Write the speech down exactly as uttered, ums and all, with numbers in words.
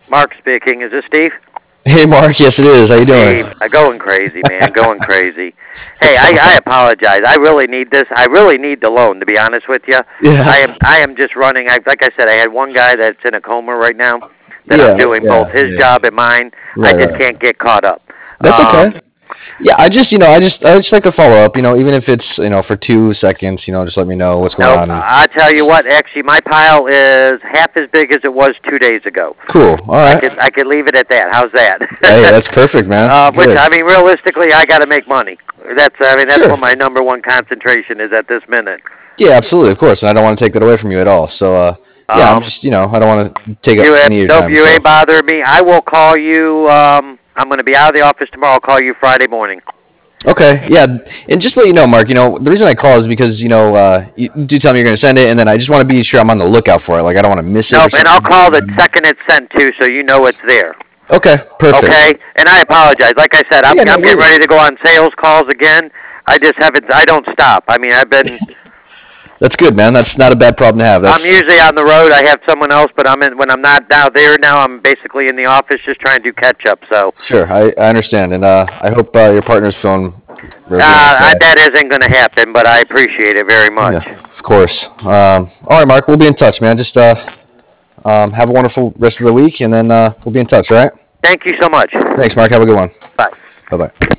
Mark speaking. Is this Steve? Hey, Mark. Yes, it is. How you doing? Steve, I'm going crazy, man. Going crazy. Hey, I, I apologize. I really need this. I really need the loan, to be honest with you. Yeah. I am. I am just running. I, like I said, I had one guy that's in a coma right now. That Yeah, I'm doing yeah, both his yeah. job and mine. I Right, just right. can't get caught up. That's Um, okay. Yeah, I just, you know, I just, I just like to follow up. You know, even if it's, you know, for two seconds. You know, just let me know what's going Nope. on. And I tell you what. Actually, my pile is half as big as it was two days ago. cool. All I right. could. I could leave it at that. How's that? Hey, that's perfect, man. Uh, which Good. I mean, realistically, I got to make money. That's. I mean, that's Sure. what my number one concentration is at this minute. Yeah, absolutely, of course. And I don't want to take that away from you at all. So, uh, yeah, I'm Um, just, you know, I don't want to take up you have, any of your nope, time. you So, ain't bothering me. I will call you. Um, I'm going to be out of the office tomorrow. I'll call you Friday morning. okay, yeah, and just to let you know, Mark. You know, the reason I call is because you know, uh, you do tell me you're going to send it, and then I just want to be sure I'm on the lookout for it. Like, I don't want to miss it or Nope, and I'll something. call the second it's sent to, so you know it's there. Okay, perfect. Okay, and I apologize. Like I said, I'm Yeah, no I'm getting worries. ready to go on sales calls again. I just haven't. I don't stop. I mean, I've been. That's good, man. That's not a bad problem to have. I'm That's usually on the road. I have someone else, but I'm in when I'm not out there now. I'm basically in the office just trying to do catch up. So sure. I, I understand, and uh, I hope uh, your partner's feeling uh, reviewing I, okay. that isn't going to happen, but I appreciate it very Yeah, much. of course. Um, all right, Mark. We'll be in touch, man. Just uh, um, have a wonderful rest of the week, and then uh, we'll be in touch. All right. Thank you so much. Thanks, Mark. Have a good one. Bye. Bye bye.